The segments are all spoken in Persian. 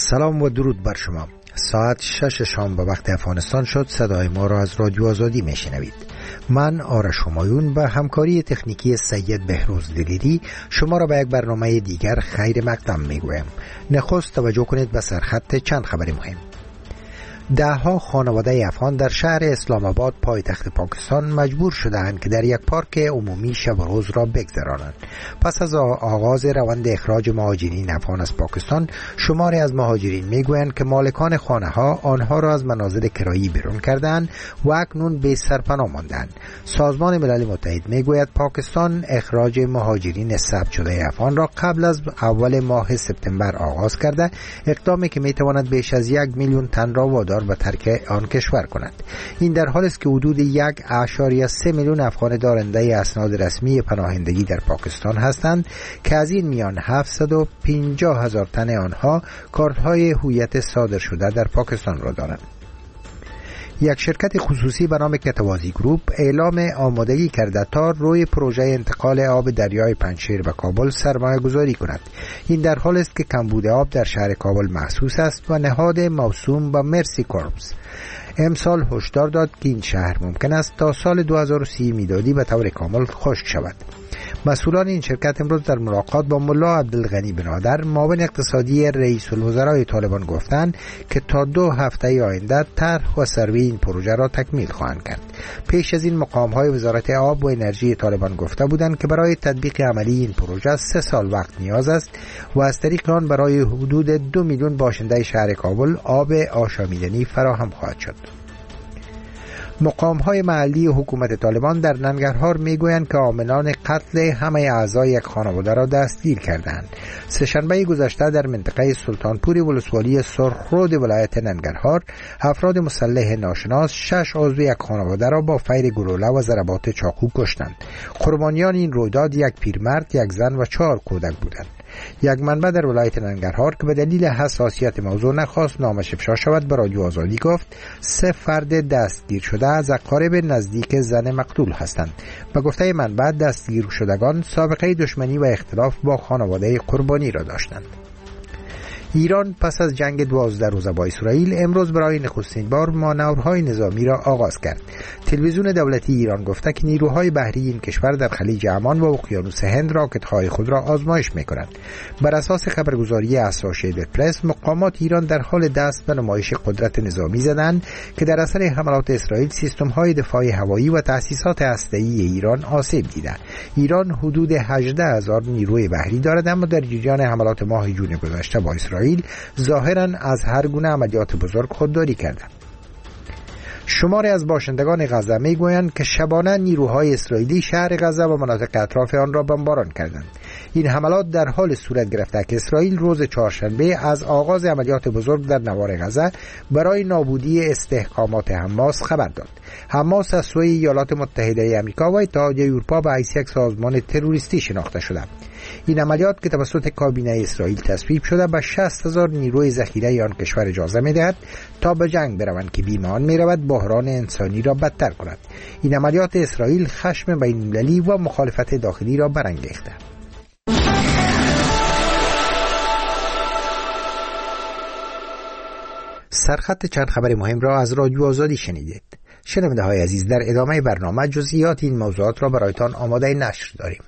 سلام و درود بر شما. ساعت 6 شام به وقت افغانستان شد. صدای ما را از رادیو آزادی میشنوید. من آرش همایون به همکاری تکنیکی سید بهروز دلیری شما را به یک برنامه دیگر خیر مقدم میگویم. نخست توجه کنید به سرخط چند خبر مهم. دهها خانواده افغان در شهر اسلام آباد پایتخت پاکستان مجبور شدند که در یک پارک عمومی شب و روز را بگذرانند. پس از آغاز روند اخراج مهاجرین افغان از پاکستان، شماری از مهاجرین میگویند که مالکان خانه ها آنها را از منازل کرایی بیرون کردند و اکنون بی سرپناه ماندند. سازمان ملل متحد میگوید پاکستان اخراج مهاجرین ثبت شده افغان را قبل از اول ماه سپتامبر آغاز کرده، اقدامی که میتواند بیش از 1 میلیون تن را وادار به ترک آن کشور کند. این در حالی است که حدود 1.3 میلیون افغان دارنده اسناد رسمی پناهندگی در پاکستان هستند که از این میان 750,000 تن آنها کارت‌های هویت صادر شده در پاکستان را دارند. یک شرکت خصوصی به نام کتوازی گروپ اعلام آمادگی کرده تا روی پروژه انتقال آب دریای پنجشیر به کابل سرمایه گذاری کند. این در حالی است که کمبود آب در شهر کابل محسوس است و نهاد موسوم به مرسی کورپس امسال هشدار داد که این شهر ممکن است تا سال 2030 میلادی به طور کامل خشک شود. مسئولان این شرکت امروز در ملاقات با ملا عبدالغنی بنادر معاون اقتصادی رئیس الوزرای طالبان گفتند که تا 2 هفته آینده طرح و سروی این پروژه را تکمیل خواهند کرد. پیش از این مقام‌های وزارت آب و انرژی طالبان گفته بودند که برای تطبیق عملی این پروژه 3 سال وقت نیاز است و از طریق آن برای حدود 2 میلیون باشنده شهر کابل آب آشامیدنی فراهم خواهد شد. مقام‌های محلی حکومت طالبان در ننگرهار میگویند که عاملان قتل همه اعضای یک خانواده را دستگیر کردند. سه‌شنبه گذشته در منطقه سلطانپور ولسوالی سرخرود ولایت ننگرهار افراد مسلح ناشناس 6 عضو یک خانواده را با فیر گلوله و ضربات چاقو کشتند. قربانیان این رویداد یک پیرمرد، یک زن و 4 کودک بودند. یک منبع در ولایت ننگرهار که به دلیل حساسیت موضوع نخواست نامش افشا شود به رادیو آزادی گفت 3 فرد دستگیر شده از اقارب نزدیک زن مقتول هستند. به گفته منبع دستگیر شدگان سابقه دشمنی و اختلاف با خانواده قربانی را داشتند. ایران پس از جنگ 12 روزه با اسرائیل امروز برای نخستین بار مانورهای نظامی را آغاز کرد. تلویزیون دولتی ایران گفته که نیروهای بحری این کشور در خلیج عمان و اقیانوس هند راکت‌های خود را آزمایش می‌کنند. بر اساس خبرگزاری اسوشییتد پرس، مقامات ایران در حال دست به نمایش قدرت نظامی زدند که در اثر حملات اسرائیل سیستم‌های دفاع هوایی و تأسیسات هسته‌ای ایران آسیب دیده. ایران حدود 18,000 نیروی بحری دارد، اما در جریان حملات ماه جون گذشته با اسرائیل ظاهراً از هر گونه عملیات بزرگ خودداری کردند. شماری از باشندگان غزه میگویند که شبانه نیروهای اسرائیلی شهر غزه و مناطق اطراف آن را بمباران کردند. این حملات در حال صورت گرفته که اسرائیل روز چهارشنبه از آغاز عملیات بزرگ در نوار غزه برای نابودی استحکامات حماس خبر داد. حماس از سوی ایالات متحده آمریکا و اتحادیه اروپا به حیث یک سازمان تروریستی شناخته شده. این عملیات که توسط کابینه اسرائیل تصویب شده به 60,000 نیروی ذخیره آن کشور اجازه می‌دهد تا به جنگ بروند که بیم آن می‌رود بحران انسانی را بدتر کند. این عملیات اسرائیل خشم بین‌المللی و مخالفت داخلی را برانگیخته. سرخط چند خبر مهم را از رادیو آزادی شنیدید. شنونده های عزیز، در ادامه برنامه جزئیات این موضوعات را برایتان آماده نشر داریم.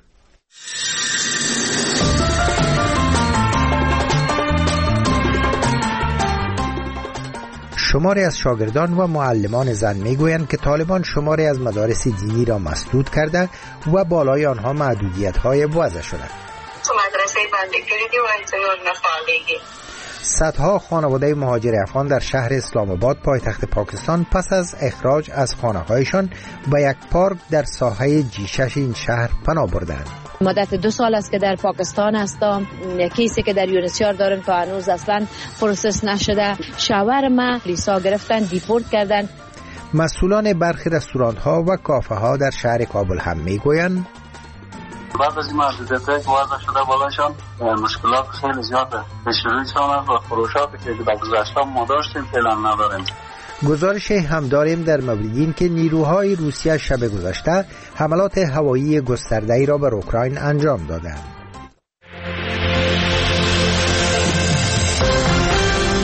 شماری از شاگردان و معلمان زن میگویند که طالبان شماری از مدارس دینی را مسدود کرده و بالای آنها محدودیت‌های وضع شده. تو مدرسه بنده کردی و انتظار نخواهی. صدها خانواده مهاجر افغان در شهر اسلام آباد پایتخت پاکستان پس از اخراج از خانه‌هایشان به یک پارک در ساحه جیشش این شهر پناه بردند. مدت 2 سال است که در پاکستان هستم. کیسی که در یونسیار دارن که هنوز اصلا پروسس نشده. شوهر ما لیسا گرفتن، دیپورت کردن. مسئولان برخی رستوران‌ها و کافه‌ها در شهر کابل هم میگویند بعد از این محدودیت‌هایی که وضع شده بالاشان مشکلات خیلی زیاده. به شروعشان و فروشاتی که در گذشته ما داشتیم فعلا نداریم. گزارش هم داریم در مورد این که نیروهای روسیه شب گذشته حملات هوایی گسترده‌ای را بر اوکراین انجام دادند.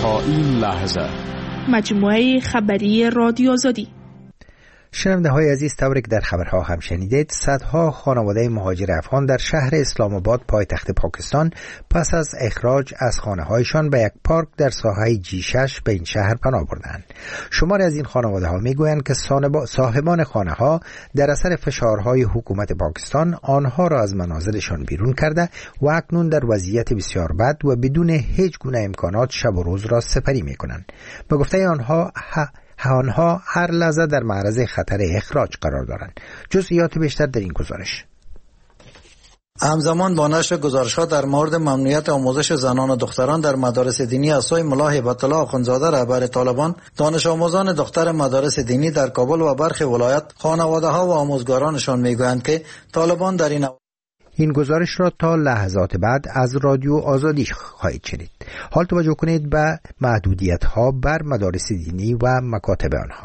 تا این لحظه. مجموعه خبری رادیو آزادی. شنونده های عزیز، طوری که در خبرها هم شنیدید، صدها خانواده مهاجر افغان در شهر اسلام آباد پایتخت پاکستان پس از اخراج از خانه هایشان به یک پارک در ساحه G6 به این شهر پناه بردند. شماری از این خانواده ها میگویند که صاحبان خانه ها در اثر فشارهای حکومت پاکستان آنها را از منازلشان بیرون کرده و اکنون در وضعیت بسیار بد و بدون هیچ گونه امکانات شب و روز را سپری میکنند. به گفته آنها هر لحظه در معرض خطر اخراج قرار دارند. جزئیات بیشتر در این گزارش. همزمان با نشر گزارش‌ها در مورد ممنوعیت آموزش زنان و دختران در مدارس دینی از سوی ملا هیبت الله آخوندزاده رهبر طالبان، دانش آموزان دختر مدارس دینی در کابل و برخی ولایت خانواده‌ها و آموزگارانشان می‌گویند که طالبان در این گزارش را تا لحظات بعد از رادیو آزادی خواهید شنید. حال توجه کنید به محدودیت‌ها بر مدارس دینی و مکاتب آنها.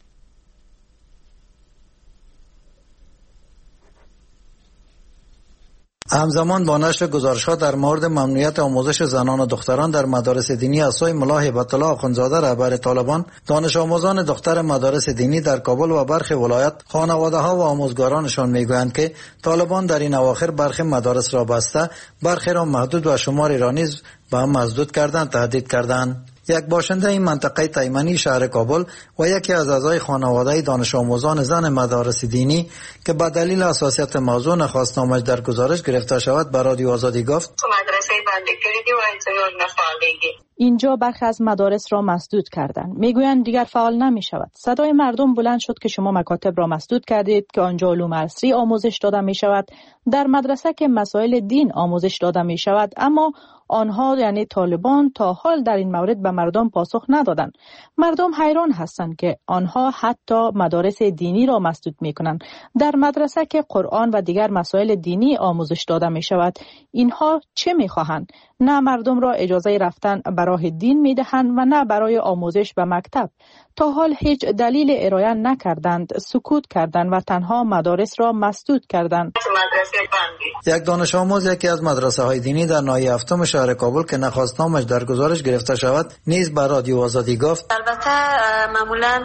همزمان با نشر گزارش‌ها در مورد ممنوعیت آموزش زنان و دختران در مدارس دینی از سوی ملا هیبت الله آخوندزاده رهبر طالبان، دانش آموزان دختر مدارس دینی در کابل و برخی ولایت خانواده‌ها و آموزگارانشان می‌گویند که طالبان در این اواخر برخی مدارس را بسته، برخی را محدود و شماری را نیز به هم مسدود کردند، تهدید کردند. یک باشنده این منطقه تایمنی شهر کابل و یکی از اعضای خانواده دانش آموزان زن مدارس دینی که به دلیل حساسیت موضوع نخواست نامش در گزارش گرفته شود به رادیو آزادی گفت: مدرسه بنده کردی و انتظار نفعالیگی. اینجا برخی از مدارس را مسدود کردند. میگویند دیگر فعال نمی شود. صدای مردم بلند شد که شما مکاتب را مسدود کردید که آنجا علوم عصری آموزش داده می شود، در مدرسه که مسائل دین آموزش داده می شود، اما آنها یعنی طالبان تا حال در این مورد به مردم پاسخ ندادند. مردم حیران هستند که آنها حتی مدارس دینی را مسدود می کنند. در مدرسه که قرآن و دیگر مسائل دینی آموزش داده می شود، اینها چه می خواهند؟ نه مردم را اجازه رفتن به راه دین می دهند و نه برای آموزش به مکتب. تا حال هیچ دلیل ارائه نکردند، سکوت کردند و تنها مدارس را مسدود کردند. یک دانش آموز یکی از مدرسه های دینی در ناحیه هفتم شهر کابل که نخواست نامش در گزارش گرفته شود نیز به رادیو آزادی گفت: البته معمولا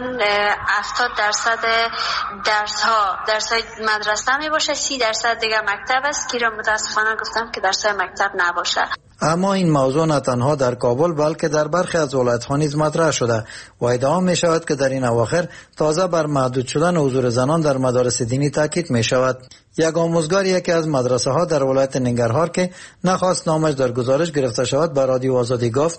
70% درس‌های مدرسه می باشه، 30% دیگه مکتب است که را متاسفانه گفتم که درس‌های مکتب نباشه. اما این موضوع نه تنها در کابل بلکه در برخی از ولایت‌ها نیز مطرح شده و ادعا می شود که در این اواخر تازه بر محدود شدن حضور زنان در مدارس دینی تاکید می شود. یک آموزگار یکی از مدرسه ها در ولایت ننگرهار که نخواست نامش در گزارش گرفته شود به رادیو آزادی گفت: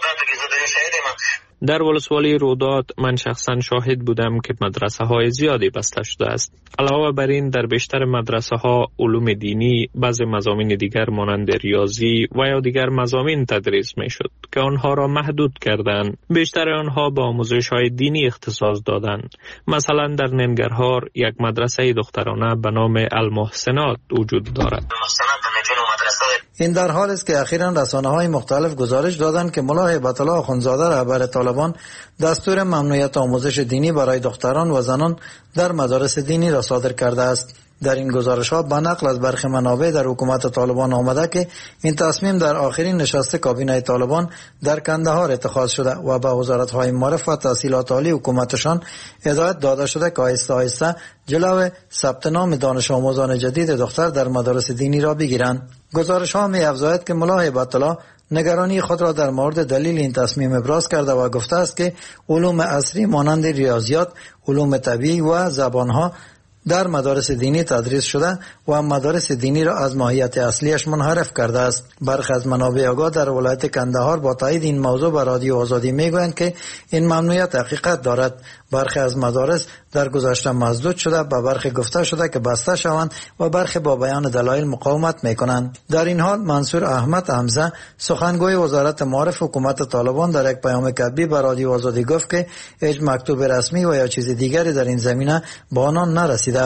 در ولسوالی رودات من شخصا شاهد بودم که مدرسه های زیادی بسته شده است. علاوه بر این در بیشتر مدرسه ها علوم دینی، بعضی مضامین دیگر مانند ریاضی و یا دیگر مضامین تدریس می شد که آنها را محدود کردند. بیشتر آنها با آموزش های دینی اختصاص دادند. مثلا در ننگرهار یک مدرسه دخترانه به نام المحسنات وجود دارد. این در حال است که اخیراً رسانه‌های مختلف گزارش دادند که ملا هیبت الله آخوندزاده رهبر طالبان دستور ممنوعیت آموزش دینی برای دختران و زنان در مدارس دینی را صادر کرده است. در این گزارش‌ها به نقل از برخی منابع در حکومت طالبان آمده که این تصمیم در آخرین نشست کابینه طالبان در کندهار اتخاذ شده و به وزارت‌های معارف و تحصیلات عالی حکومتشان هدایت داده شده که آهسته آهسته جلو ثبت نام دانش آموزان جدید دختر در مدارس دینی را بگیرند. گزارش‌ها می‌افزاید که ملا هیبت الله نگرانی خود را در مورد دلیل این تصمیم ابراز کرده و گفته است که علوم عصری مانند ریاضیات، علوم طبیعی و زبان‌ها در مدارس دینی تدریس شده و مدارس دینی را از ماهیت اصلیش منحرف کرده است. برخی از منابع آگاه در ولایت کندهار با تایید این موضوع به رادیو آزادی میگویند که این ممنوعیت حقیقت دارد. برخی از مدارس در گذشته مسدود شده، به برخی گفته شده که بسته شوند و برخی با بیان دلایل مقاومت میکنند. در این حال منصور احمد حمزه سخنگوی وزارت معارف حکومت طالبان در یک پیام کتبی به رادیو آزادی گفت که هیچ مکتوب رسمی و یا چیز دیگری در این زمینه به آنان نرسیده است.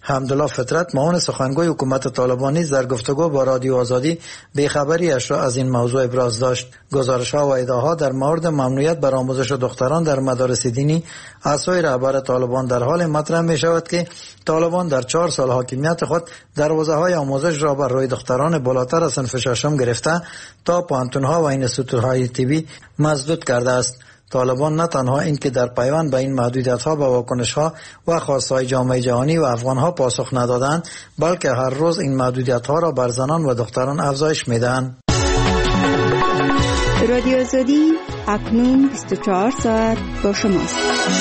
حمدالله فطرت معاون سخنگوی حکومت طالبانی در گفتگو با رادیو آزادی بی‌خبری‌اش را از این موضوع ابراز داشت. گزارش‌ها و ادعاها در مورد ممنوعیت بر آموزش دختران در مدارس دینی از سوی رهبر طالبان در حال مطرح می‌شود که طالبان در 4 سال حاکمیت خود دروازه‌های آموزش را بر روی دختران بالاتر از صنف ششم گرفته تا پانتون‌ها و اینستیتوت‌های طبی مسدود کرده است. طالبان نه تنها این که در پیوند به این محدودیت‌ها به واکنش‌ها و خواست‌های جامعه جهانی و افغان‌ها پاسخ ندادند، بلکه هر روز این محدودیت‌ها را بر زنان و دختران افزایش می‌دهند. رادیو آزادی اکنون 24 ساعت با شماست.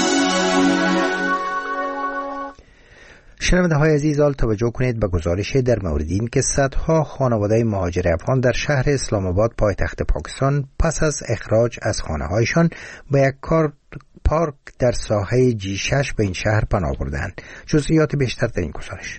شنونده های عزیز، حال توجه کنید به گزارش در مورد این که صدها خانواده مهاجر افغان در شهر اسلام آباد پایتخت پاکستان پس از اخراج از خانه هایشان به یک پارک در ساحه G6 به این شهر پناه بردند. جزئیات بیشتر در این گزارش.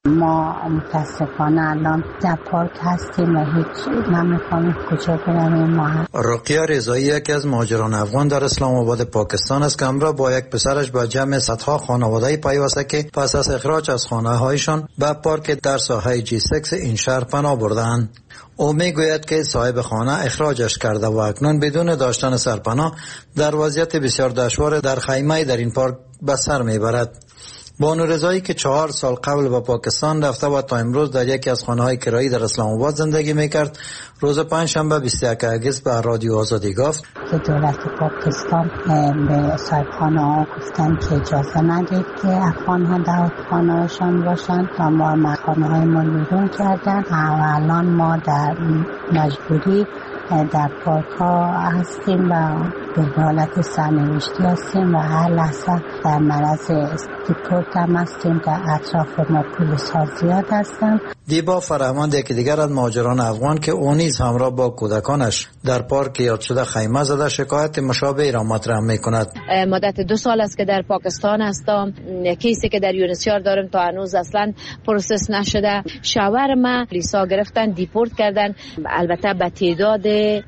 ما متاسفانه الان در پارک هستیم و هیچ نمی‌فهمیم کجا بریم. رقیه رضایی یکی از مهاجران افغان در اسلام آباد پاکستان است که همراه با یک پسرش با جمع صدها خانواده‌ای پیوسته که پس از اخراج از خانه‌هایشان به پارک در ساحه G6 این شهر پناه بردند. او میگوید که صاحب خانه اخراجش کرده و اکنون بدون داشتن سرپناه در وضعیت بسیار دشوار در خیمه در این پارک به سر میبرد. بانو رضایی که 4 سال قبل به پاکستان رفته و تا امروز در یکی از خانه‌های کرایی در اسلام آباد زندگی میکرد، روز پنجشنبه 21 اگست به رادیو آزادی گفت که دولت پاکستان به صاحبخانه‌ها گفتن که اجازه ندید که افغان‌ها در خانه‌هاشان باشند و ما خانه‌های ما بیرون کردن و الان ما در مجبوری در پارک ها هستیم و به حالت سرنوشتی هستیم و هر لحظه در معرض دیپورت هم هستیم. در اطراف ما پلیس ها زیاد هستن. دیبا فرهمند یکی دیگر از مهاجران افغان که او نیز همراه با کودکانش در پارک یاد شده خیمه زده شکایت مشابهی را مطرح می‌کند. مدت 2 سال است که در پاکستان هستم. کیسی که در یونسیار دارم تا هنوز اصلا پروسس نشده. شاور ما پلیسا گرفتن، دیپورت کردن. البته به تعداد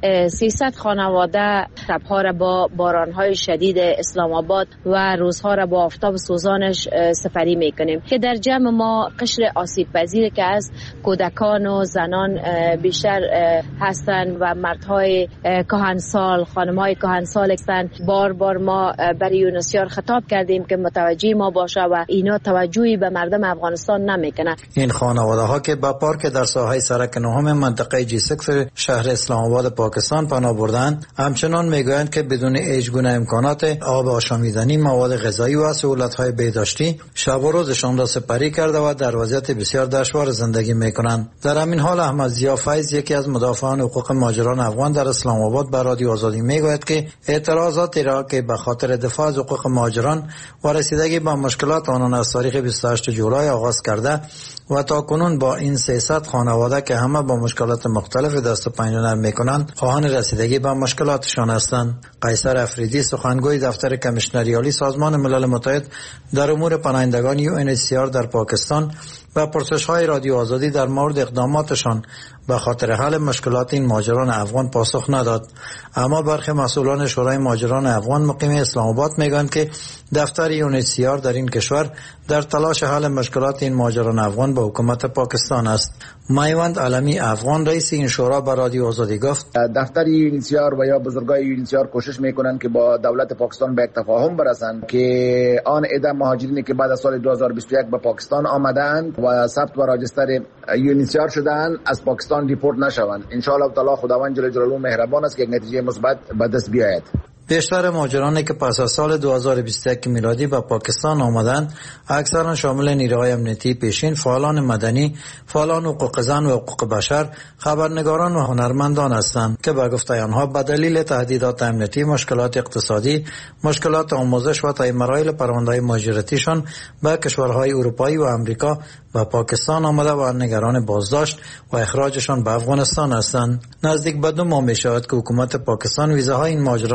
300 خانواده شب‌ها را با باران‌های شدید اسلام آباد و روزها را با آفتاب سوزانش سپری می‌کنیم که در جمع ما قشر آسیب پذیر که از کودکان و زنان بیشتر هستند و مردهای کهنسال، خانم‌های کهنسال هستند. بار ما برای یونسیار خطاب کردیم که متوجه ما باشه و اینا توجهی به مردم افغانستان نمیکنه. این خانواده‌ها که با پارک در ساحه سرک نهم منطقه G6 شهر اسلام آباد پاکستان پناه بردند، همچنان میگویند که بدون هیچ گونه امکانات آب آشامیدنی، مواد غذایی و سهولت‌های بهداشتی شب و روزشان را سپری کرده و در وضعیت بسیار دشوار زندگی میکنند. در همین حال احمد ضیا فیض، یکی از مدافعان حقوق مهاجران افغان در اسلام آباد، به رادیو آزادی میگوید که اعتراضاتی را که به خاطر دفاع از حقوق مهاجران و رسیدگی به مشکلات آنان از تاریخ 28 جولای آغاز کرده و تا کنون با این 300 خانواده که همه با مشکلات مختلف دست و پنجه نرم میکنند خواهان رسیدگی به مشکلاتشان هستند. قیصر افریدی، سخنگوی دفتر کمیشنری عالی سازمان ملل متحد در امور پناهندگان UNHCR در پاکستان، و پرسش‌های رادیو آزادی در مورد اقداماتشان به خاطر حل مشکلات این مهاجران افغان پاسخ نداد. اما برخی مسئولان شورای مهاجران افغان مقیم اسلام آباد میگویند که دفتر UNHCR در این کشور در تلاش حل مشکلات این مهاجران افغان با حکومت پاکستان است. میوند علمی افغان، رئیس این شورا، به رادیو آزادی گفت دفتر UNHCR و یا بزرگای UNHCR کوشش میکنند که با دولت پاکستان به یک تفاهم برسند که آن عده مهاجرینی که بعد از سال 2021 به پاکستان آمدند و ثبت و راجستر UNHCR شدند از پاکستان دیپورت نشوند. ان شاء الله تعالی خداوند جل جلاله مهربان است که یک نتیجه مثبت به دست بیاید. بیشتر مهاجرانی که پس از سال 2021 میلادی به پاکستان آمدند اکثرا شامل نیروهای امنیتی پیشین، فعالان مدنی، فعالان حقوق زن و حقوق بشر، خبرنگاران و هنرمندان هستند که به گفته آنها به دلیل تهدیدات امنیتی، مشکلات اقتصادی، مشکلات آموزش و طی مراحل پرونده‌های مهاجرتیشان به کشورهای اروپایی و امریکا و پاکستان آمده و نگران بازداشت و اخراجشان به افغانستان هستند. نزدیک به 2 ماه می‌شود که حکومت پاکستان ویزاهای این مهاجران را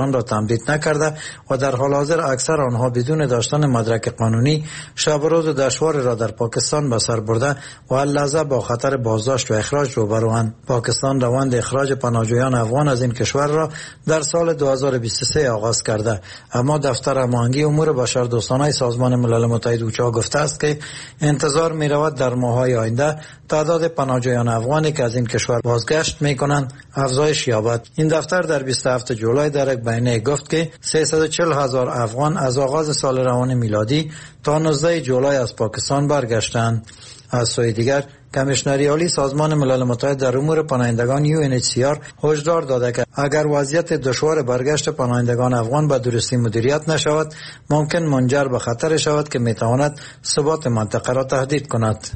تمدید نکرده و در حال حاضر اکثر آنها بدون داشتن مدرک قانونی شب و روز دشوار را در پاکستان به سر برده و اللحظه با خطر بازداشت و اخراج روبروند. پاکستان روند اخراج پناهجویان افغان از این کشور را در سال 2023 آغاز کرده، اما دفتر هماهنگی امور بشردوستانه سازمان ملل متحد اوچا گفته است که انتظار می رود در ماه‌های آینده تعداد پناهجویان افغانی که از این کشور بازگشت می کنند افزایش یابد. این دفتر در 27 جولای در یک بیانیه گفت که 340,000 افغان از آغاز سال روان میلادی تا 19 جولای از پاکستان برگشتند. از سوی دیگر کمیشنری عالی سازمان ملل متحد در امور پناهندگان UNHCR هشدار داده که اگر وضعیت دشوار برگشت پناهندگان افغان به درستی مدیریت نشود ممکن منجر به خطر شود که میتواند ثبات منطقه را تهدید کند.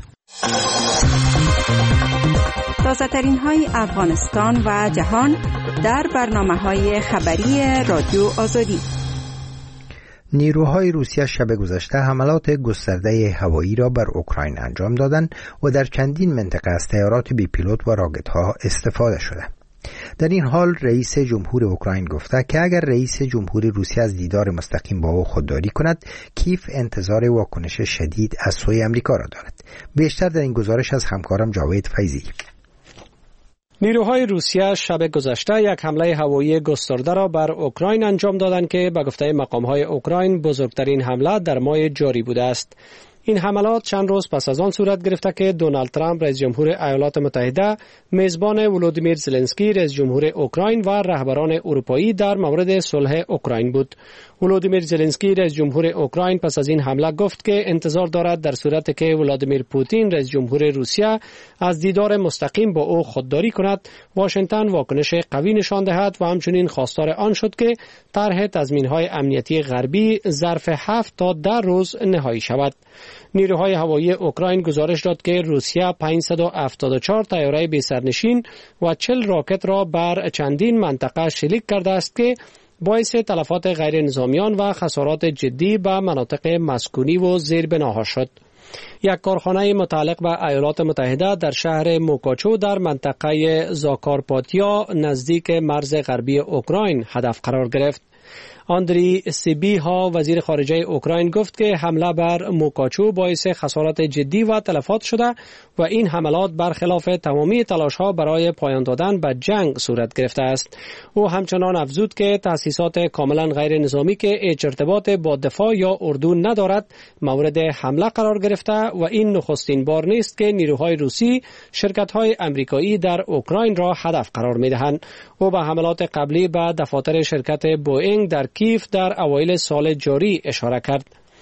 تازه‌ترین های افغانستان و جهان در برنامه‌های خبری رادیو آزادی. نیروهای روسیه شب گذشته حملات گسترده هوایی را بر اوکراین انجام دادند و در چندین منطقه از طیارات بی پیلوت و راکت‌ها استفاده شده. در این حال رئیس جمهور اوکراین گفته که اگر رئیس جمهور روسیه از دیدار مستقیم با او خودداری کند، کیف انتظار واکنش شدید از سوی آمریکا را دارد. بیشتر در این گزارش از همکارم جاوید فیضی. نیروهای روسیه شب گذشته یک حمله هوایی گسترده را بر اوکراین انجام دادند که به گفته مقام‌های اوکراین بزرگترین حمله در ماه جاری بوده است. این حملات چند روز پس از آن صورت گرفته که دونالد ترامپ رئیس جمهور ایالات متحده میزبان ولودیمیر زلنسکی رئیس جمهور اوکراین و رهبران اروپایی در مورد صلح اوکراین بود. ولودیمیر زلنسکی رئیس جمهور اوکراین پس از این حمله گفت که انتظار دارد در صورتی که ولادیمیر پوتین رئیس جمهور روسیه از دیدار مستقیم با او خودداری کند، واشنگتن واکنش قوی نشان دهد و همچنین خواستار آن شد که طرح تضمین‌های امنیتی غربی ظرف 7 تا 10 روز نهایی شود. نیروهای هوایی اوکراین گزارش داد که روسیه 574 طیاره بی سرنشین و 40 راکت را بر چندین منطقه شلیک کرده است که باعث تلفات غیر نظامیان و خسارات جدی به مناطق مسکونی و زیربناها شد. یک کارخانه متعلق به ایالات متحده در شهر موکاچو در منطقه زاکارپاتیا نزدیک مرز غربی اوکراین هدف قرار گرفت. آندری سیبیها وزیر خارجه اوکراین گفت که حمله بر موکاچو باعث خسارات جدی و تلفات شده و این حملات برخلاف تمامی تلاش‌ها برای پایان دادن به جنگ صورت گرفته است. او همچنان افزود که تأسیسات کاملا غیر نظامی که هیچ ارتباط با دفاع یا اردو ندارد مورد حمله قرار گرفته و این نخستین بار نیست که نیروهای روسی شرکت‌های آمریکایی در اوکراین را هدف قرار می‌دهند. او به حملات قبلی به دفاتر شرکت بوئینگ در کیف در اوایل سال جاری اشاره کرد.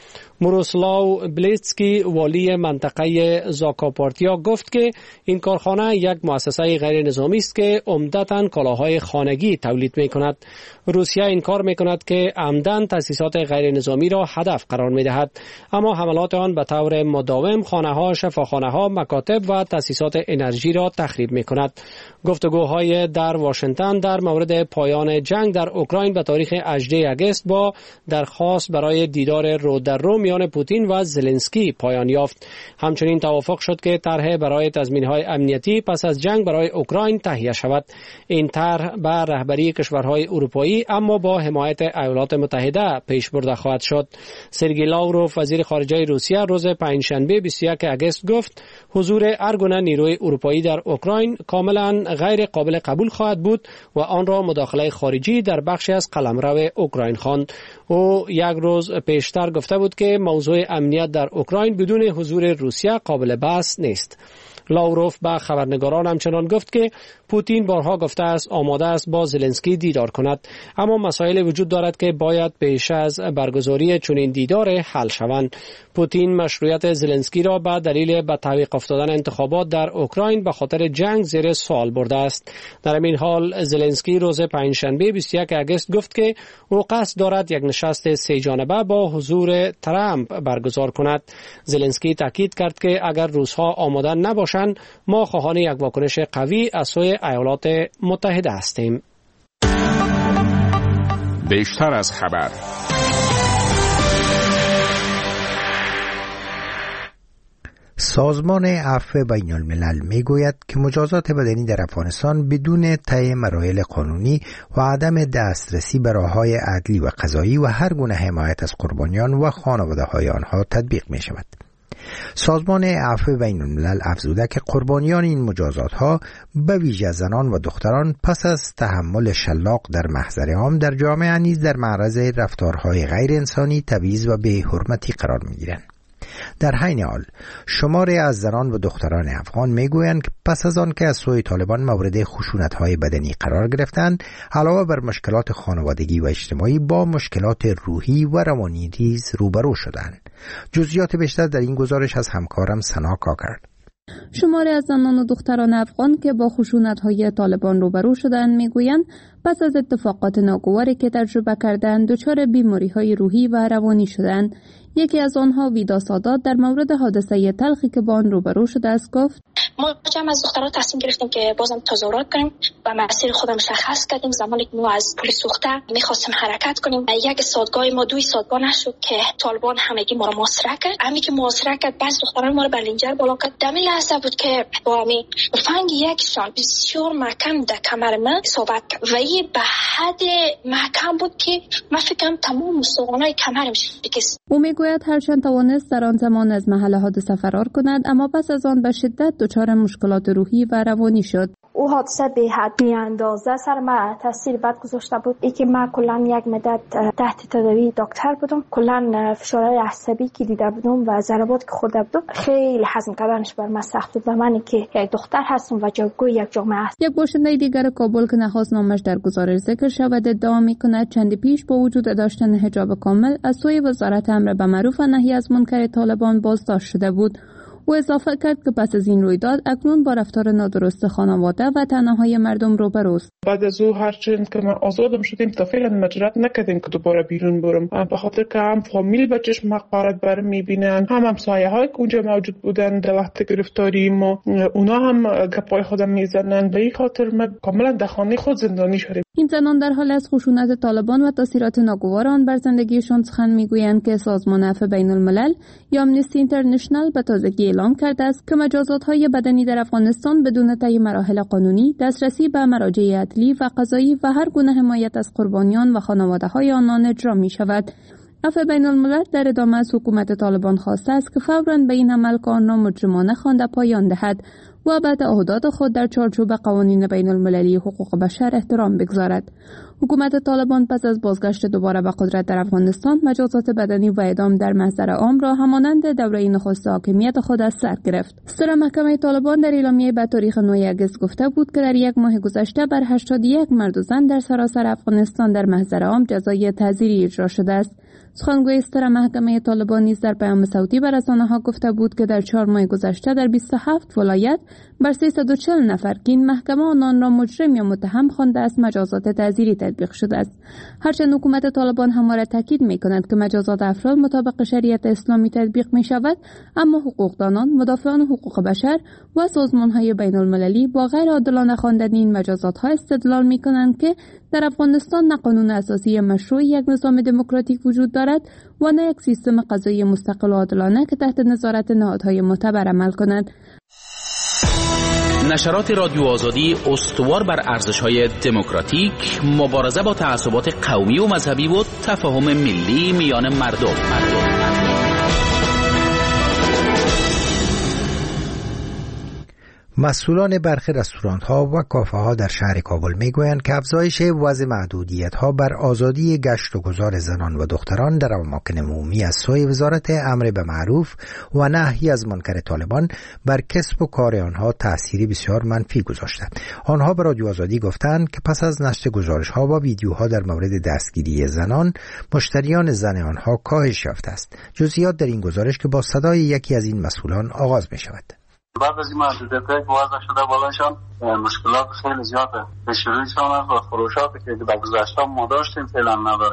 موروسلاو بلیتسکی والی منطقه زاکارپاتیا گفت که این کارخانه یک مؤسسه غیر نظامی است که عمدتاً کالاهای خانگی تولید می‌کند. روسیه انکار می‌کند که عمداً تأسیسات غیر نظامی را هدف قرار می‌دهد، اما حملات آن به طور مداوم خانه‌ها، شفاخانه‌ها، مکاتب و تأسیسات انرژی را تخریب می‌کند. گفتگوهای در واشنگتن در مورد پایان جنگ در اوکراین به تاریخ 18 آگوست با درخواست برای دیدار رو در رو میان پوتین و زلنسکی پایان یافت. همچنین توافق شد که طرح برای تضمین‌های امنیتی پس از جنگ برای اوکراین تهیه شود. این طرح به رهبری کشورهای اروپایی اما با حمایت ایالات متحده پیش برده خواهد شد. سرگئی لاوروف وزیر خارجه روسیه روز پنجشنبه 21 آگوست گفت حضور هر گونه نیروی اروپایی در اوکراین کاملا غیر قابل قبول خواهد بود و آن را مداخله خارجی در بخشی از قلمرو اوکراین خواند. او یک روز پیشتر گفته بود که موضوع امنیت در اوکراین بدون حضور روسیه قابل بحث نیست. لاوروف به خبرنگاران همچنان گفت که پوتین بارها گفته است آماده است با زلنسکی دیدار کند، اما مسائل وجود دارد که باید پیش از برگزاری چنین دیدار حل شوند. پوتین مشروعیت زلنسکی را به دلیل به تعویق افتادن انتخابات در اوکراین به خاطر جنگ زیر سوال برده است. در این حال زلنسکی روز پنجشنبه 21 آگوست گفت که او قصد دارد یک نشست سه جانبه با حضور ترامپ برگزار کند. زلنسکی تاکید کرد که اگر روس‌ها آماده نباشند ما خواهان یک واکنش قوی از سوی ایالات متحده هستیم. بیشتر از خبر. سازمان عفو بین الملل می گوید که مجازات بدنی در افغانستان بدون طی مراحل قانونی و عدم دسترسی به راه‌های عدلی و قضایی و هر گونه حمایت از قربانیان و خانواده‌های آنها تطبیق می شود. سازمان عفو بین الملل افزوده که قربانیان این مجازات‌ها به ویژه زنان و دختران پس از تحمل شلاق در محضر عام در جامعه نیز در معرض رفتارهای غیر انسانی، تبعیض و بی‌حرمتی قرار می‌گیرند. در حین حال شماری از زنان و دختران افغان میگویند که پس از آن که از سوی طالبان مورد خشونت‌های بدنی قرار گرفتند، علاوه بر مشکلات خانوادگی و اجتماعی با مشکلات روحی و روانی نیز روبرو شدند. جزئیات بیشتر در این گزارش از همکارم سنا کاکر. شماری از زنان و دختران افغان که با خشونت‌های طالبان روبرو شدند میگویند پس از اتفاقات ناگواری که تجربه کردند دچار بیماری‌های روحی و روانی شدند. یکی از آنها ویدا سادات در مورد حادثه تلخی که با آن روبرو شده است گفت: ما جمع از دخترها تصمیم گرفتیم که بازم تظاهرات کنیم و مسیر خودم مشخص کردیم. زمانی که ما از پلیس سوخته می‌خواستیم حرکت کنیم، یک سادگاه ما 2 سادگاه نشد که طالبان همگی ما را محاصره کرد. همین که محاصره کرد بس دختران ما را بر لنجر بالا کرد. در لحظه بود که با همین فنگ یکشان بسیار محکم در کمر من اصابت کرد و این به حد محکم بود که من فکرم تمام استخوان‌های کمرم شکست. او میگوید هرچند توانست در آن زمان از محل حادثه فرار کند، اما پس از آن به شدت دچار مشکلات روحی و روانی شد. او حادثه به حد بی‌اندازه سر من تاثیر بد گذاشته بود. ای که من کلا یک مدت تحت تداوی دکتر بودم، کلا فشارهای عصبی که دیده بودم و ضربات که خورده بودم خیلی هضم کردنش بر من سخت بود. و من که یک دختر هستم و جوگوی یک جامعه هستم. یک باشنده دیگر کابل که نخواست نامش در گزارش ذکر شود ادعا می‌کند چند پیش با وجود داشتن حجاب کامل از سوی وزارت امر بالمعروف و نهی از منکر طالبان بازداشت شده بود. او اضافه کرد که پس از این رویداد اکنون با رفتار نادرست خانواده و تنهایی مردم روبروست. بعد از او هرچند که ما آزادم شدیم تا فعلا مجرد نکردیم که دوباره بیرون برم، به خاطر که هم فامیل به چشم حقارت بر میبینن، هم همسایه های که اونجا موجود بودن در وقت گرفتاری ما، اونا هم گپای خودم میزنن. به این خاطر ما کاملا در خانه خود زندانی شدیم. این زنان در حال از خشونت طالبان و تاثیرات ناگوار آن بر زندگیشان سخن میگویند که سازمان عفو بین الملل یا آمنستی اینترنشنال به تازگی اعلام کرده است که مجازات‌های بدنی در افغانستان بدون طی مراحل قانونی، دسترسی به مراجع عدلی و قضایی و هر گونه حمایت از قربانیان و خانواده‌های آنان اجرا می‌شود. عفو بین الملل در ادامه از حکومت طالبان خواسته است که فوراً به این عمل که آن را مجرمانه خوانده پایان دهد و به تعهدات خود در چارچوب قوانین بین المللی حقوق بشر احترام بگذارد. حکومت طالبان پس از بازگشت دوباره به قدرت در افغانستان مجازات بدنی و اعدام در محضر عام را همانند دوره نخست حاکمیت خود از سر گرفت. ستره محکمه طالبان در اعلامیه به تاریخ 9 اگست گفته بود که در یک ماه گذشته بر 81 مرد و زن در سراسر افغانستان در محضر عام جزای تعزیری اجرا شده است. سخنگوی ستره محکمه طالبان نیز در پیام صوتی به رسانه‌ها گفته بود که در 4 ماه گذشته در 27 ولایت بر 340 نفر که این محکمه آنان را مجرم یا متهم خوانده است مجازات تعزیری تطبیق شده است. هرچند حکومت طالبان همواره تاکید می‌کند که مجازات افراد مطابق شریعت اسلامی تطبیق می‌شود، اما حقوقدانان، مدافعان حقوق بشر و سازمان‌های بین‌المللی با غیر عادلانه خواندن این مجازات‌ها استدلال می‌کنند که در افغانستان نه قانون اساسی مشروع یک نظام دموکراتیک وجود دارد و نه یک سیستم قضایی مستقل و عادلانه که تحت نظارت نهادهای معتبر عمل کند. نشرات رادیو آزادی استوار بر ارزش‌های دموکراتیک، مبارزه با تعصبات قومی و مذهبی و تفاهم ملی میان مردم. مسئولان برخی رستوران‌ها و کافه‌ها در شهر کابل می‌گویند که افزایش وضع محدودیت‌ها بر آزادی گشت و گذار زنان و دختران در اماکن عمومی از سوی وزارت امر بالمعروف و نهی از منکر طالبان بر کسب و کار آنها تأثیری بسیار منفی گذاشته. آنها به رادیو آزادی گفتند که پس از نشر گزارش‌ها و ویدیوها در مورد دستگیری زنان، مشتریان زن آنها کاهش یافته است. جزئیات در این گزارش که با صدای یکی از این مسئولان آغاز می‌شود. بعد از این محدودیت‌هایی که وضع شده بالاشان مشکلات خیلی زیاده. به شروعشان از فروشاتی که در گذشته ما داشتیم فعلا نداریم.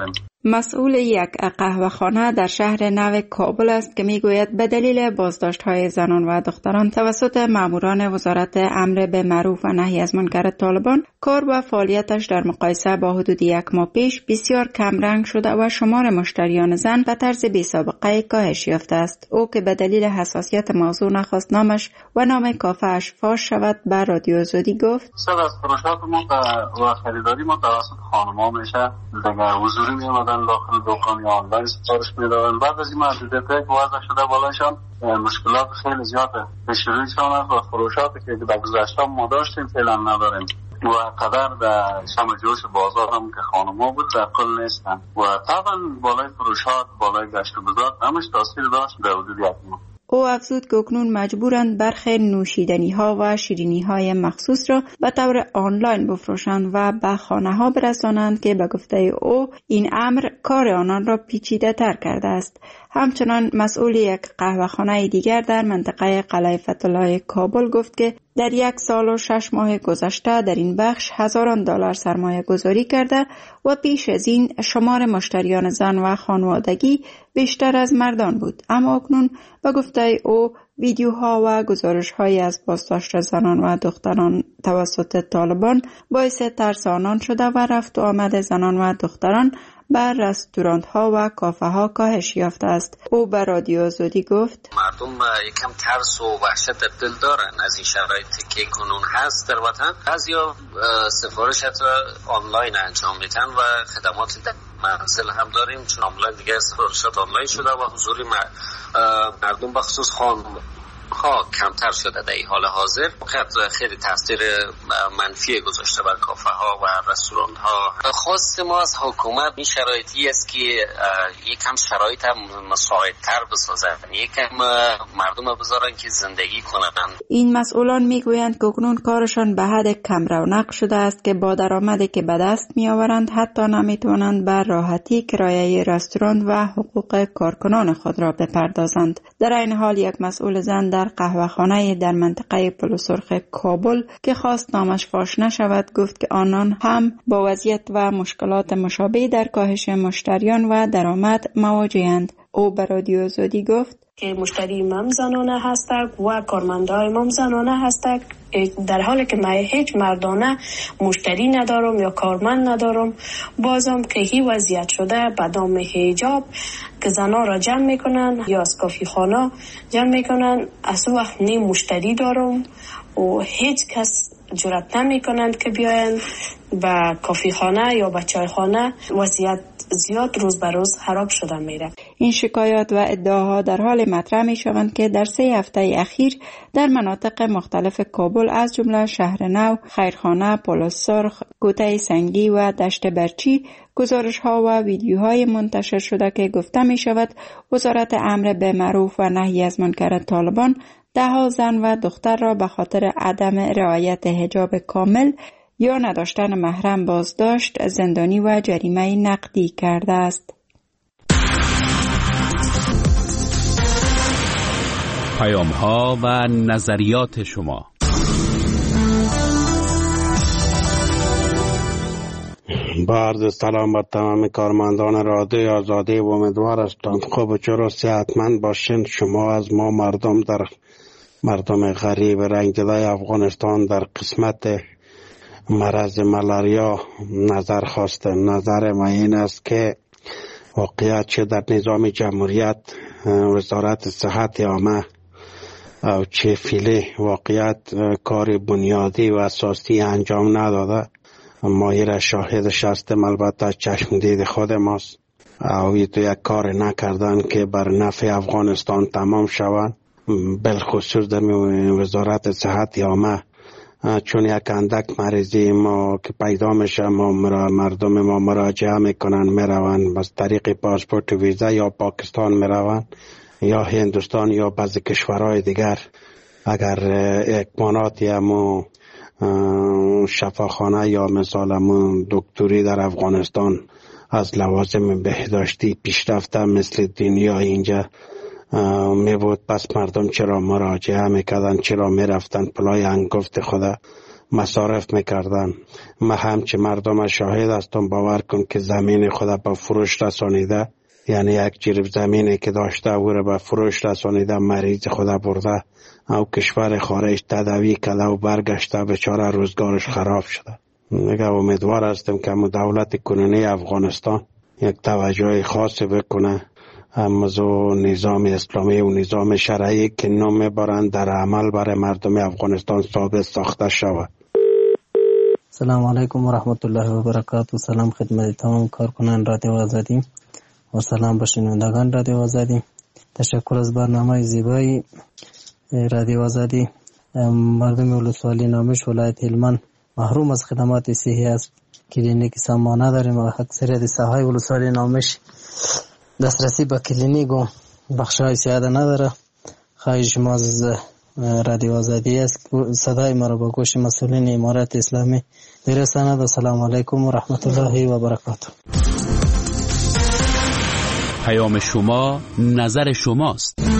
مسئول یک قهوه‌خانه در شهر نو کابل است که میگوید به دلیل بازداشت‌های زنان و دختران توسط ماموران وزارت امر به معروف و نهی از منکر طالبان کار و فعالیتش در مقایسه با حدود یک ماه پیش بسیار کمرنگ شده و شمار مشتریان زن به طرز بی‌سابقه کاهش یافته است. او که به دلیل حساسیت موضوع نخواست نامش و نام کافه‌اش فاش شود به رادیو آزادی گفت: از فروشات ما و خریداری ما توسط خانم‌ها میشه دیگه حضوری میومدن داخل دکان یا آنلاین سفارش میدادن. بعد از این محدودیت‌ها که وضع شده بالاشان مشکلات خیلی زیاده. پیش‌رویشان است و فروشاتی که در گذشته ما داشتیم فعلا نداریم و قدر در شم جوش بازار هم که خانم‌ها بود در کل نیستن و طبعا بالای فروشات بالای گشت و گذار همش تاثیر داشت در حدود یک ماه. او افزود که اکنون مجبورند برخی نوشیدنی‌ها و شیرینی‌های مخصوص را به طور آنلاین بفروشند و به خانه‌ها برسانند که به گفته او این امر کار آنان را پیچیده‌تر کرده است. همچنان مسئول یک قهوه‌خانه دیگر در منطقه قلعه فتح‌الله کابل گفت که در 1 سال و 6 ماه گذشته در این بخش هزاران دلار سرمایه گذاری کرده و پیش از این شمار مشتریان زن و خانوادگی بیشتر از مردان بود. اما اکنون به گفته او ویدیوها و گزارش‌هایی از بازداشت زنان و دختران توسط طالبان باعث ترس آنان شده و رفت و آمد زنان و دختران بر رستوران‌ها و کافه‌ها کاهش یافته است. او به رادیو آزادی گفت: مردم یکم ترس و وحشت در دل دارن از این شرایطی که کنون هست در وطن. بعضیا سفارشات آنلاین انجام میدن و خدمات در منزل هم داریم، چون آنلاین دیگه سفارشات آنلاین شده و حضور مردم بخصوص خانم ها کمتر شده در این حال حاضر. خیلی تاثیر منفی گذاشته بر کافه ها و رستوران ها. خواست ما از حکومت این شرایطی است که یکم شرایط مساعدتر بسازن، یکم مردم بذارن که زندگی کنن. این مسئولان میگویند که اکنون کارشان به حد کم رونق شده است که با درآمدی که به دست میآورند حتی نمیتوانند بر راحتی کرایه رستوران و حقوق کارکنان خود را بپردازند. در این حال یک مسئول زن در قهوه‌خانه در منطقه پل سرخ کابل که خواست نامش فاش نشود گفت که آنان هم با وضعیت و مشکلات مشابه در کاهش مشتریان و درآمد مواجه‌اند. او به رادیو آزادی گفت که مشتری هم زنانه هستند و کارمندای هم زنانه هستند، در حالی که من هیچ مردانه مشتری ندارم یا کارمند ندارم. بازم که هی وضعیت شده به دام حجاب که زنان را جمع میکنن یا از کافی خانه جمع میکنن، از وقت نیم مشتری دارم و هیچ کس جرأت نمیکنند که بیاین به کافی خانه یا به چای خانه. وضعیت زیاد روز به روز خراب شده میره. این شکایات و ادعاها در حال مطرح می شوند که در 3 هفته اخیر در مناطق مختلف کابل از جمله شهر نو، خیرخانه، پل سرخ، کوته سنگی و دشت برچی گزارش ها و ویدیوهای منتشر شده که گفته می شود وزارت امر به معروف و نهی از منکر طالبان 10 زن و دختر را به خاطر عدم رعایت حجاب کامل یا نداشتن محرم بازداشت، زندانی و جریمه نقدی کرده است. پیام‌ها و نظریات شما. با عرض سلام بر تمام کارمندان رادیو آزادی و امیدوار هستم خوب و چرا صحتمند باشین. شما از ما مردم غریب رنگدلای افغانستان در قسمت مرض ملاریا نظر خواسته. نظر ما این است که واقعیت چه در نظام جمهوریت وزارت صحت عامه او چه فعلی واقعیت کار بنیادی و اساسی انجام نداده. ما را شاهدش هستیم، البته چشم دید خود ماست. او تو یک کار نکردن که بر نفع افغانستان تمام شود، بالخصوص در وزارت صحت عامه. چون یک اندک مریضی ما که پیدا میشه مردم ما مراجعه میکنن، میرون بس طریق پاسپورت و ویزا یا پاکستان میرون یا هندوستان یا بعضی کشورهای دیگر. اگر اکماناتی همو شفاخانه یا مثال همو دکتری در افغانستان از لوازم بهداشتی پیشرفته مثل دنیا اینجا می بود، پس مردم چرا مراجعه میکردن، چرا میرفتن پلای انگفت خدا مصارف میکردن. ما همچه مردم شاهد هستم، باور کن که زمین خود به فروش رسانیده، یعنی یک جریب زمینی که داشته او را به فروش رسانیده، مریض خود برده او کشور خارج تداوی کرده و برگشته، بیچاره روزگارش خراب شده. میگه امیدوار هستم که دولت کنونی افغانستان یک توجه خاصی بکنه، امازو نظام اسلامی و نظام شرعی که نام میبرند در عمل برای مردم افغانستان ثابت ساخته شود. سلام علیکم و رحمت الله و برکاته. سلام خدمت تمام کارکنان رادیو آزادی و سلام به شنوندگان رادیو آزادی. تشکر از برنامه زیبای رادیو آزادی. مردم ولسوالی نامش ولایت هلمند محروم از خدمات صحی است. کلینیک سامانه داریم و اکثریت ساحای ولسوالی نامش دسترسی به کلینیک و بخش‌های سیاده نداره. خواهش ما از رادیو آزادی است صدای ما را به گوش مسئولین امارت اسلامی برساند. و سلام علیکم و رحمت الله و برکاته. پیام شما نظر شماست.